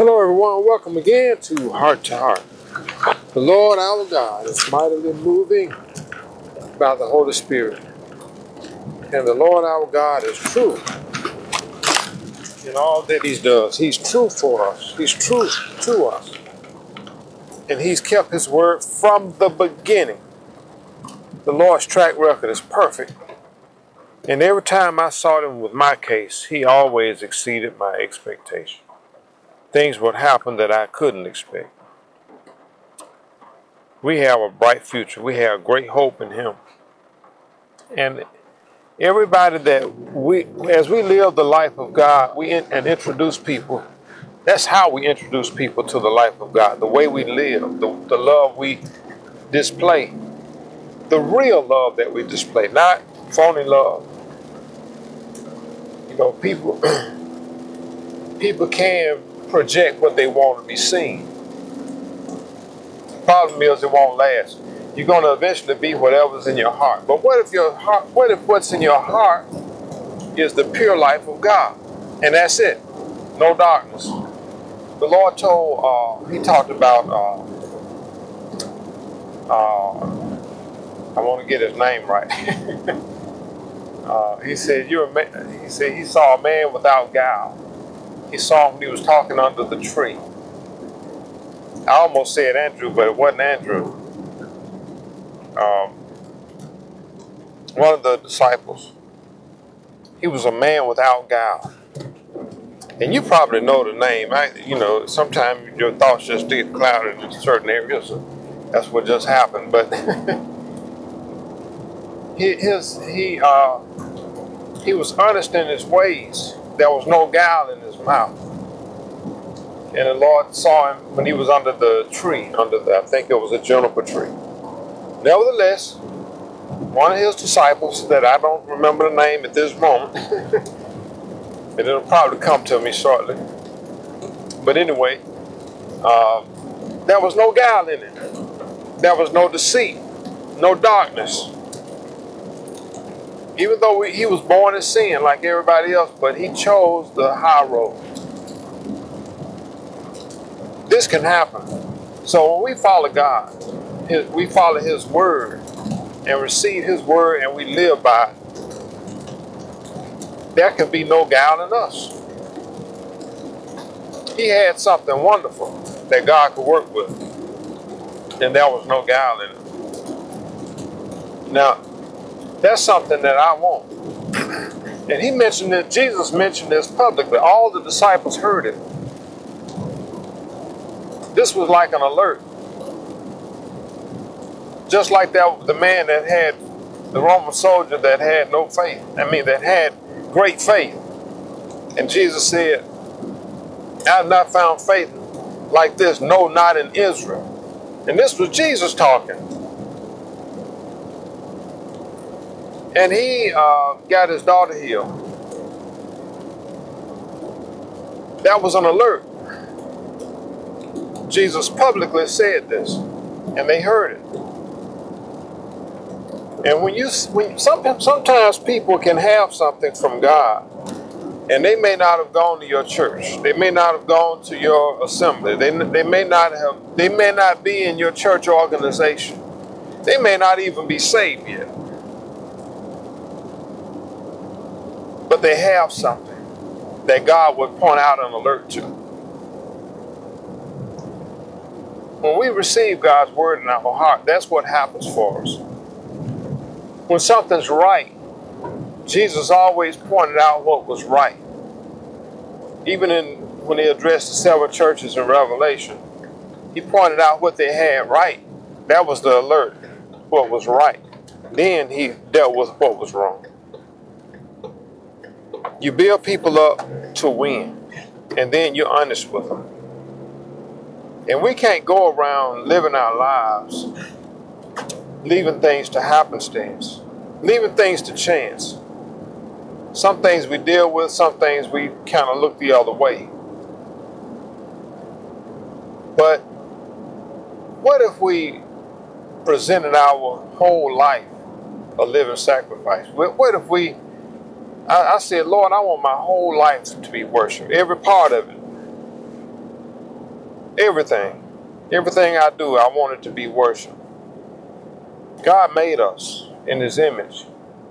Hello everyone, welcome again to Heart to Heart. The Lord our God is mightily moving by the Holy Spirit. And the Lord our God is true in all that He does. He's true for us. He's true to us. And He's kept His word from the beginning. The Lord's track record is perfect. And every time I saw Him with my case, He always exceeded my expectation. Things would happen that I couldn't expect. We have a bright future. We have great hope in Him. And everybody that as we live the life of God, and introduce people, that's how we introduce people to the life of God. The way we live, the love we display, the real love that we display, not phony love. You know, people can project what they want to be seen. The problem is it won't last. You're going to eventually be whatever's in your heart. But what if what's in your heart is the pure life of God? And that's it. No darkness. The Lord He talked about, I want to get his name right. He said, he saw a man without guile. He saw him when he was talking under the tree. I almost said Andrew, but it wasn't Andrew. One of the disciples. He was a man without guile. And you probably know the name. Sometimes your thoughts just get clouded in certain areas. So that's what just happened. But he was honest in his ways. There was no guile in his mouth. And the Lord saw him when he was under the tree, I think it was a juniper tree. Nevertheless, one of his disciples, that I don't remember the name at this moment, and it'll probably come to me shortly. But anyway, there was no guile in it. There was no deceit, no darkness. Even though he was born in sin like everybody else, but he chose the high road. This can happen. So when we follow God, we follow His word and receive His word and we live by it, there can be no guile in us. He had something wonderful that God could work with, and there was no guile in it. Now, that's something that I want. And Jesus mentioned this publicly. All the disciples heard it. This was like an alert. Just like the man that had, the Roman soldier that had no faith. That had great faith. And Jesus said, I have not found faith like this, no, not in Israel. And this was Jesus talking. And he got his daughter healed. That was an alert. Jesus publicly said this, and they heard it. And sometimes people can have something from God, and they may not have gone to your church. They may not have gone to your assembly. They may not be in your church organization. They may not even be saved yet. But they have something that God would point out and alert to. When we receive God's word in our heart, that's what happens for us. When something's right, Jesus always pointed out what was right. Even when He addressed the 7 churches in Revelation, He pointed out what they had right. That was the alert, what was right. Then He dealt with what was wrong. You build people up to win, and then you're honest with them. And we can't go around living our lives leaving things to happenstance, leaving things to chance. Some things we deal with, some things we kind of look the other way. But what if we presented our whole life a living sacrifice? What if I said, Lord, I want my whole life to be worship, every part of it. Everything. Everything I do, I want it to be worship. God made us in His image.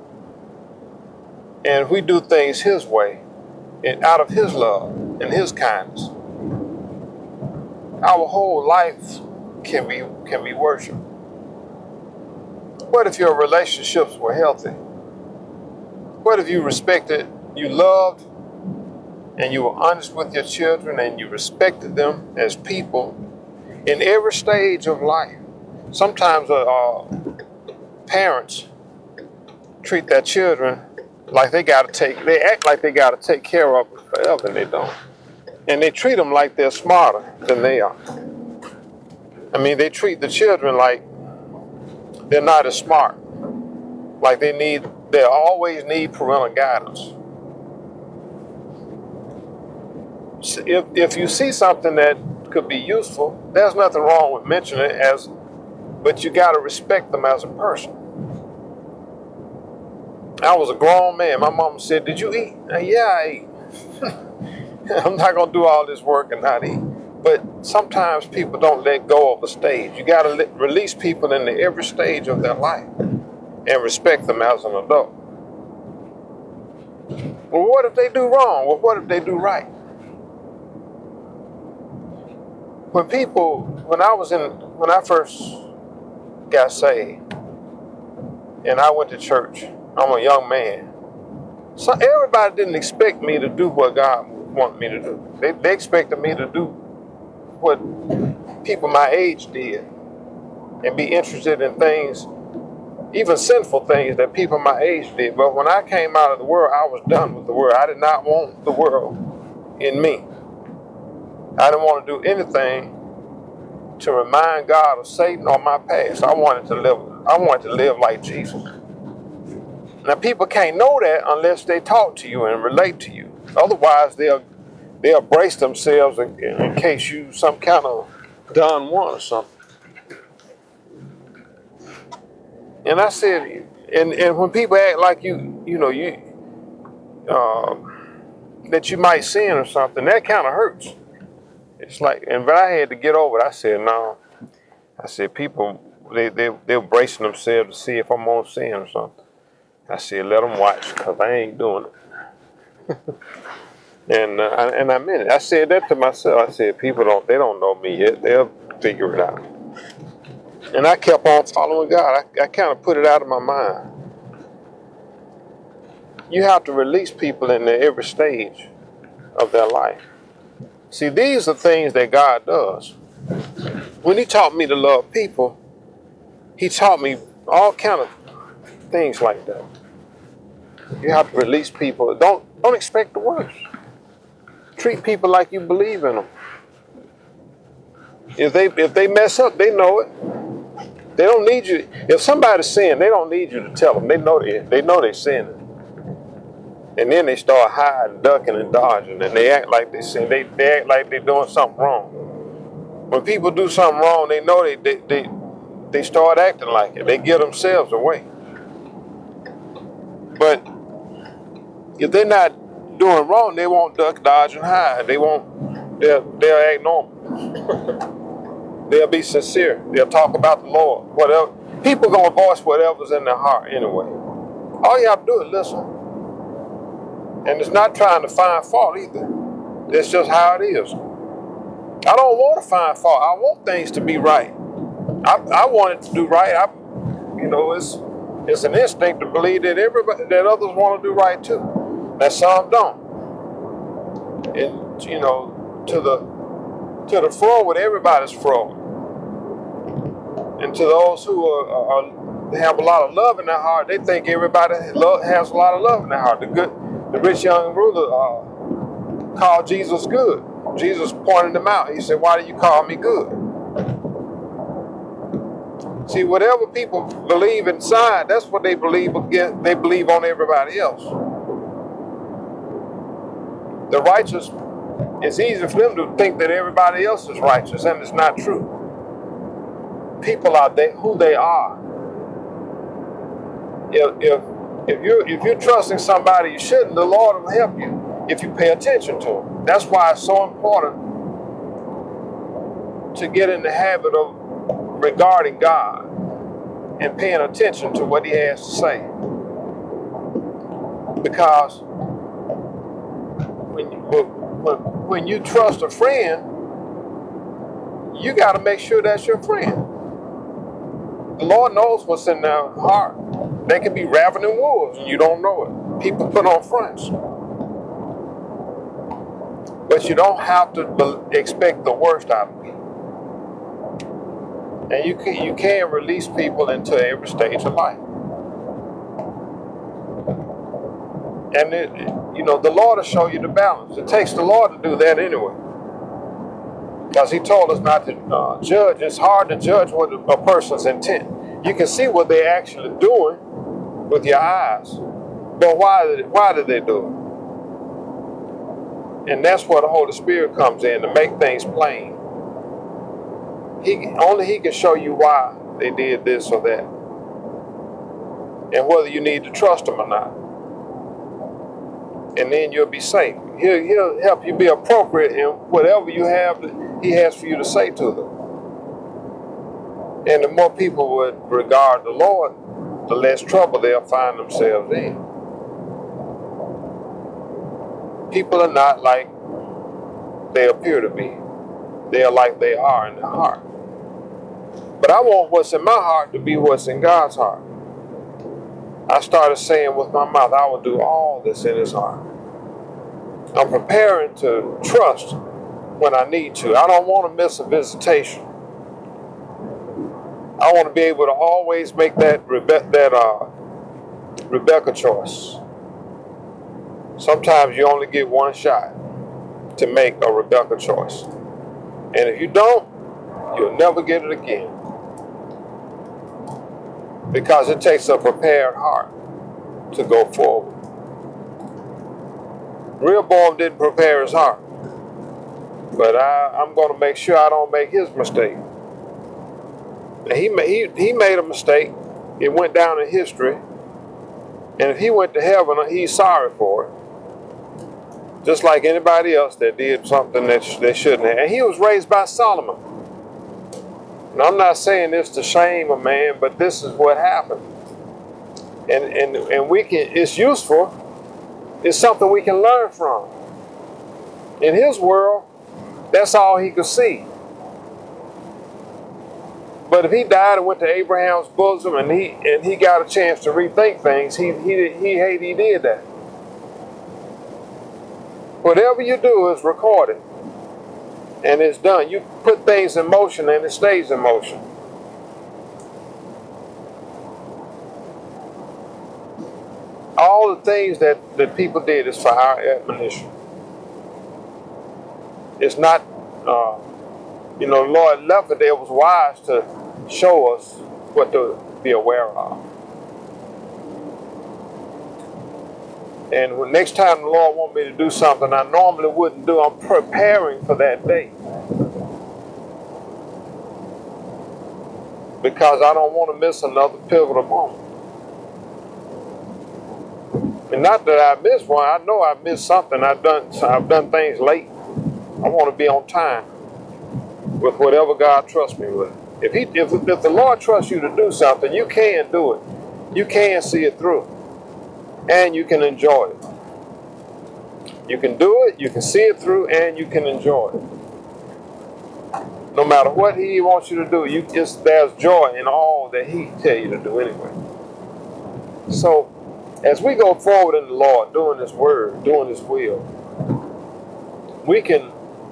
And if we do things His way, and out of His love and His kindness, our whole life can be worship. What if your relationships were healthy? What if you respected, you loved, and you were honest with your children, and you respected them as people in every stage of life? Sometimes parents treat their children like they act like they gotta take care of them forever, and they don't. And they treat them like they're smarter than they are. I mean, they treat the children like they're not as smart, like they always need parental guidance. So if you see something that could be useful, there's nothing wrong with mentioning it but you got to respect them as a person. I was a grown man. My mama said, "Did you eat?" Yeah, I ate. I'm not going to do all this work and not eat. But sometimes people don't let go of a stage. You got to release people into every stage of their life and respect them as an adult. Well, what if they do wrong? Well, what if they do right? When I first got saved and I went to church, I'm a young man. So everybody didn't expect me to do what God wanted me to do. They expected me to do what people my age did and be interested in things, even sinful things that people my age did. But when I came out of the world, I was done with the world. I did not want the world in me. I didn't want to do anything to remind God of Satan or my past. I wanted to live like Jesus. Now, people can't know that unless they talk to you and relate to you. Otherwise, they'll brace themselves in case you some kind of done one or something. And I said, and when people act like that you might sin or something, that kind of hurts. It's like, but I had to get over it. I said, no. I said, people, they're bracing themselves to see if I'm on sin or something. I said, let them watch, because I ain't doing it. and I meant it. I said that to myself. I said, people they don't know me yet. They'll figure it out. And I kept on following God. I kind of put it out of my mind. You have to release people in every stage of their life. See, these are things that God does. When He taught me to love people, He taught me all kind of things like that. You have to release people. Don't expect the worst. Treat people like you believe in them. If they mess up, they know it. They don't need you. If somebody's sinning, they don't need you to tell them. They know they're sinning. And then they start hiding, ducking, and dodging, and they act like they sin. They act like they're doing something wrong. When people do something wrong, they know they start acting like it. They give themselves away. But if they're not doing wrong, they won't duck, dodge, and hide. They'll act normal. They'll be sincere. They'll talk about the Lord. Whatever. People gonna voice whatever's in their heart anyway. All you have to do is listen. And it's not trying to find fault either. It's just how it is. I don't want to find fault. I want things to be right. I want it to do right. It's an instinct to believe that others want to do right too. That some don't. And to the forward, everybody's forward. And to those who have a lot of love in their heart, they think everybody has a lot of love in their heart. The rich young ruler called Jesus good. Jesus pointed him out. He said, "Why do you call me good?" See, whatever people believe inside, that's what they believe again. They believe on everybody else. The righteous, it's easy for them to think that everybody else is righteous, and it's not true. People are who they are. If you're trusting somebody you shouldn't, the Lord will help you if you pay attention to them. That's why it's so important to get in the habit of regarding God and paying attention to what he has to say. Because when you trust a friend, you got to make sure that's your friend. The Lord knows what's in their heart. They can be ravening wolves and you don't know it. People put on fronts. But you don't have to expect the worst out of people. And you can release people into every stage of life. And the Lord will show you the balance. It takes the Lord to do that anyway. Because he told us not to judge. It's hard to judge what a person's intent. You can see what they're actually doing with your eyes. But why did they do it? And that's where the Holy Spirit comes in to make things plain. Only he can show you why they did this or that. And whether you need to trust them or not. And then you'll be safe. He'll help you be appropriate in whatever you have that he has for you to say to them. And the more people would regard the Lord, the less trouble they'll find themselves in. People are not like they appear to be. They are like they are in their heart. But I want what's in my heart to be what's in God's heart. I started saying with my mouth, I will do all that's in his heart. I'm preparing to trust when I need to. I don't want to miss a visitation. I want to be able to always make that Rebecca choice. Sometimes you only get one shot to make a Rebecca choice. And if you don't, you'll never get it again. Because it takes a prepared heart to go forward. Rehoboam didn't prepare his heart. But I'm going to make sure I don't make his mistake. He made a mistake. It went down in history. And if he went to heaven, he's sorry for it. Just like anybody else that did something that they shouldn't have. And he was raised by Solomon. And I'm not saying this to shame a man, but this is what happened. And we can, it's useful. It's something we can learn from. In his world, that's all he could see. But if he died and went to Abraham's bosom and he got a chance to rethink things, he did that. Whatever you do is recorded. And it's done. You put things in motion and it stays in motion. All the things that people did is for our admonition. It's not, the Lord left it there was wise to show us what to be aware of. And when next time the Lord wants me to do something I normally wouldn't do, I'm preparing for that day. Because I don't want to miss another pivotal moment. And not that I missed one, I know I missed something. I've done things late. I want to be on time with whatever God trusts me with. If the Lord trusts you to do something, you can do it. You can see it through. And you can enjoy it. You can do it, you can see it through, and you can enjoy it. No matter what he wants you to do, there's joy in all that he tells you to do anyway. So, as we go forward in the Lord, doing his word, doing his will, we can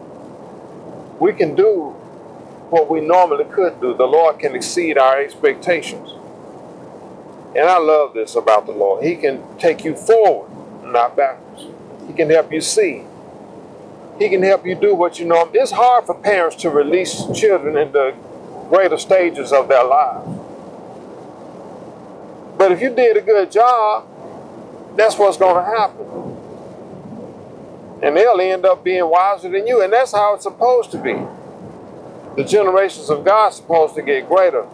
do what we normally could do. The Lord can exceed our expectations. And I love this about the Lord. He can take you forward, not backwards. He can help you see. He can help you do what you know. It's hard for parents to release children into greater stages of their lives. But if you did a good job, that's what's going to happen. And they'll end up being wiser than you. And that's how it's supposed to be. The generations of God are supposed to get greater.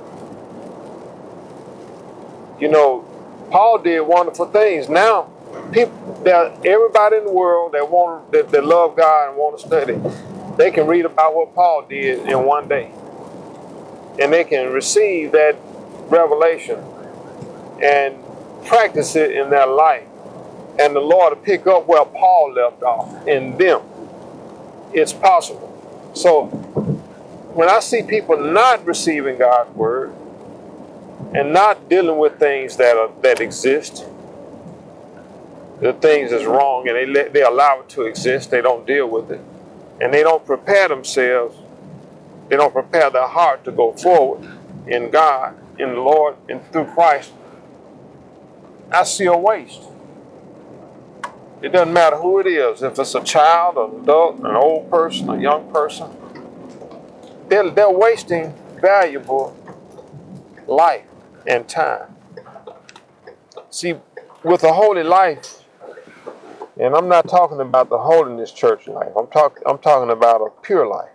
Paul did wonderful things. Now, everybody in the world that love God and want to study, They can read about what Paul did in one day. And they can receive that revelation and practice it in their life. And the Lord will pick up where Paul left off in them. It's possible. So when I see people not receiving God's word and not dealing with things that exist, the things that's wrong, and they allow it to exist, they don't deal with it, and they don't prepare themselves, they don't prepare their heart to go forward in God, in the Lord, and through Christ, I see a waste. It doesn't matter who it is, if it's a child, an adult, an old person, a young person. They're wasting valuable life and time. See, with a holy life, and I'm not talking about the holiness church life, I'm talking about a pure life.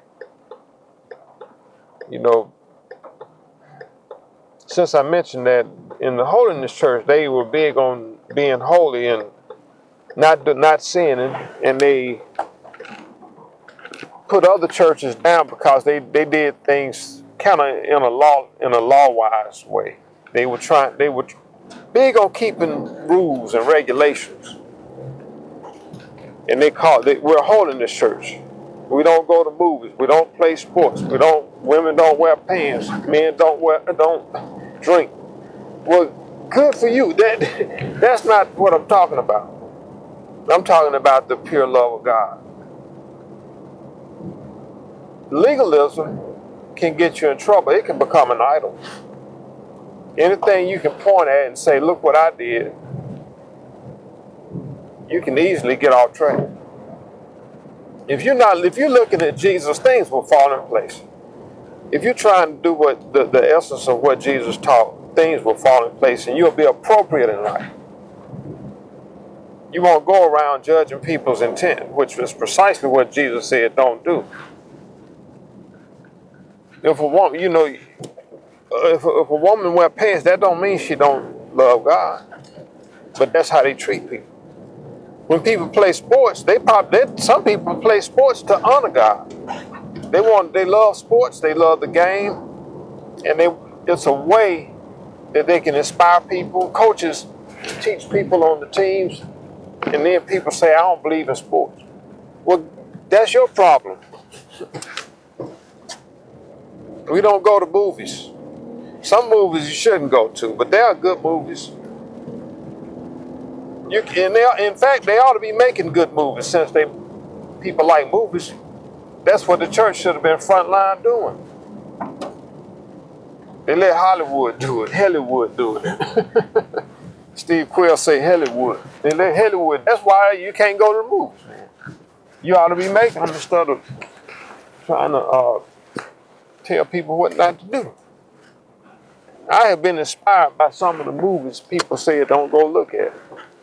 You know, since I mentioned that in the holiness church, they were big on being holy and not sinning, and they put other churches down because they did things kind of in a law-wise way. They were big on keeping rules and regulations, and we're a holiness church. We don't go to movies. We don't play sports. Women don't wear pants. Men don't drink. Well, good for you. That's not what I'm talking about. I'm talking about the pure love of God. Legalism can get you in trouble. It can become an idol. Anything you can point at and say, look what I did, you can easily get off track. If you're looking at Jesus, things will fall in place. If you're trying to do what the essence of what Jesus taught, things will fall in place and you'll be appropriate in life. You won't go around judging people's intent, which was precisely what Jesus said don't do. If a woman, if a woman wear pants, that don't mean she don't love God. But that's how they treat people. When people play sports, some people play sports to honor God. They love sports, they love the game, and it's a way that they can inspire people. Coaches teach people on the teams, and then people say, I don't believe in sports. Well, that's your problem. We don't go to movies. Some movies you shouldn't go to, but they are good movies. In fact, they ought to be making good movies since people like movies. That's what the church should have been front line doing. They let Hollywood do it, Hollywood do it. Steve Quill say Hollywood. They let Hollywood. That's why you can't go to the movies, man. You ought to be making them instead of trying to tell people what not to do. I have been inspired by some of the movies people say don't go look at.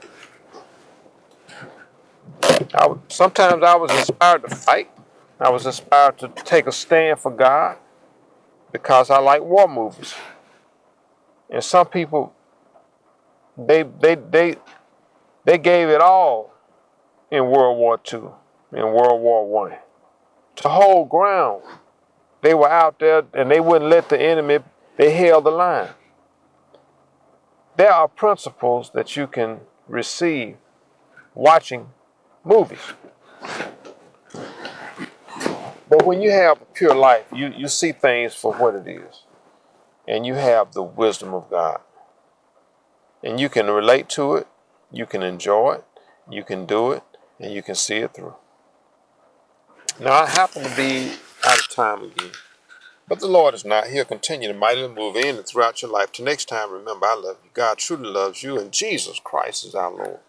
Sometimes I was inspired to fight. I was inspired to take a stand for God because I like war movies. And some people, they gave it all in World War II, in World War I. To hold ground, they were out there and they wouldn't let the enemy, they held the line. There are principles that you can receive watching movies. But when you have a pure life, you see things for what it is. And you have the wisdom of God. And you can relate to it, you can enjoy it, you can do it, and you can see it through. Now, I happen to be out of time again. But the Lord is not. He'll continue to mightily move in and throughout your life. Till next time, remember, I love you. God truly loves you, and Jesus Christ is our Lord.